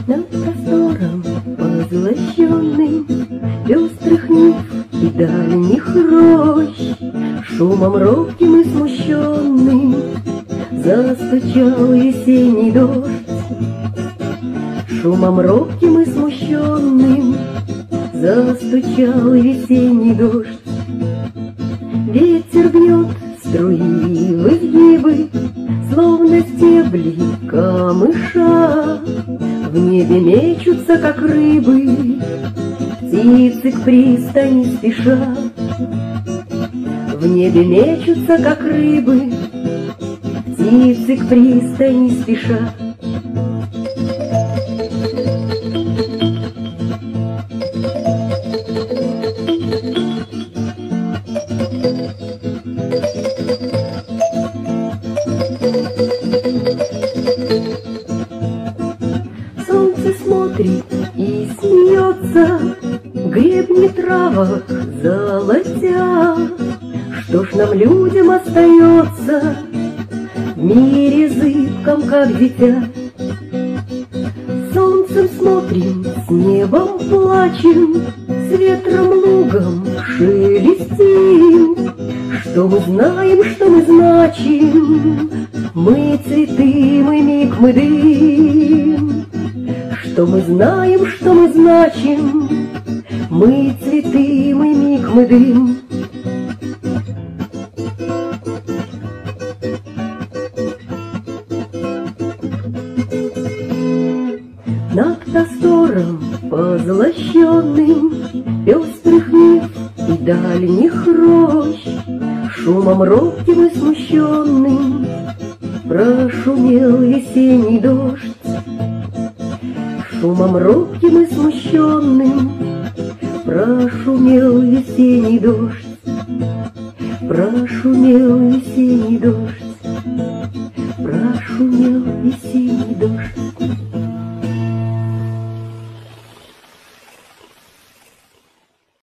Над простором позлощенным пестрых нив и дальних рощ, шумом робким и смущенным застучал весенний дождь. Шумом робким и смущенным застучал весенний дождь. Ветер бьет струи в изгибы, словно стебли камыша. В небе мечутся, как рыбы, птицы к пристани спеша. В небе мечутся, как рыбы, птицы к пристани спеша. Солнце смотрит и смеется, гребни травок золотя. Что ж нам, людям, остается в мире зыбком, как дитя? Солнцем смотрим, с небом плачем, с ветром лугом шелестим. Что мы знаем, что мы значим? Мы цветы, мы миг, мы дым. Что мы знаем, что мы значим? Мы цветы, мы миг, мы дым. Над простором позлощенным пестрых нив и дальних рощ, шумом робким и смущенным прошумел весенний дождь. Шумом робким и смущенным прошумел весенний дождь. Прошумел весенний дождь. Прошумел весенний дождь.